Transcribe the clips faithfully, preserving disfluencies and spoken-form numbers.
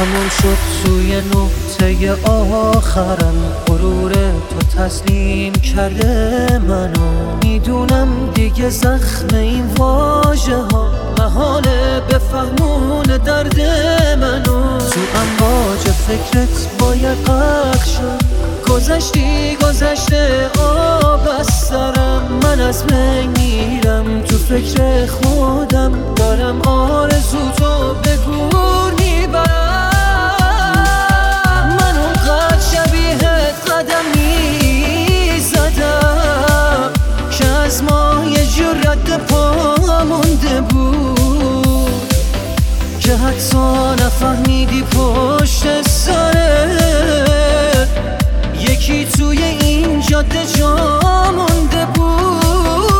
تموم شد توی نقطه آخرم، غرور تو تسلیم کرده منو. میدونم دیگه زخم این واژه ها محاله بفهمون درد منو. تو امواج فکرت باید غرق شد، گذشتی گذشته آب از سرم. من از بین میرم تو فکر خودم، دارم آرزو تو به گور میبرم. من اونقدر شبیهت قدم میزدم که از ما یه جور رد پا مونده بود، که حتی نفهمیدی پشت سرت یکی توی این جاده جا مونده بود.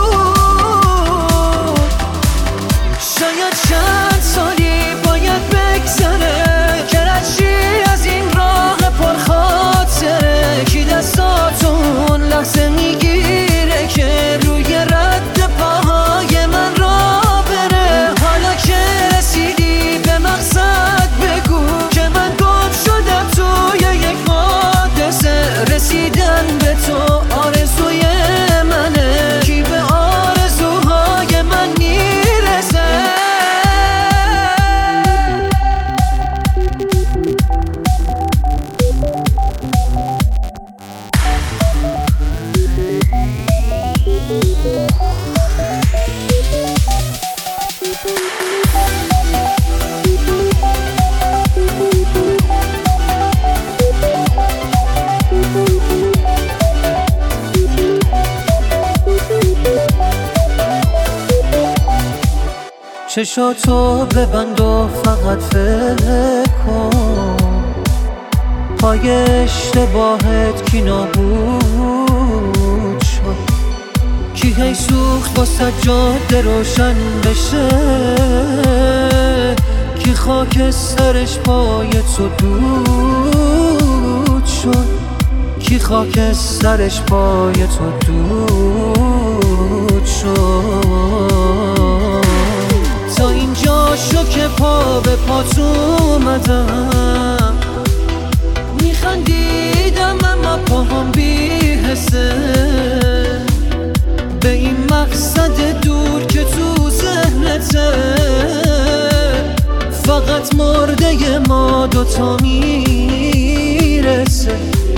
شاید چند سالی باید بگذره که رشی از این راه پرخاطره، کی دستاتون لحظه میگیره که روی رد پاهای من را بره. حالا که رسیدی به مقصد بگو که من گم شدم توی یک حادثه. رسیدن به تو آرزوی منه، کی به آرزوهای من میرسه. چشاتو ببند و فقط فکر کن، پای اشتباهت کی نابود شد، کی هی سوخت واسه جاده روشن بشه، کی خاک سرش پای تو دود شد، کی خاک سرش پای تو دود شد. تا اینجا شو که پا به پات اومدم، میخندیدم اما پاهم بی حسه به این مقصد دور که تو ذهنته. فقط مرده ما دوتا میرسه،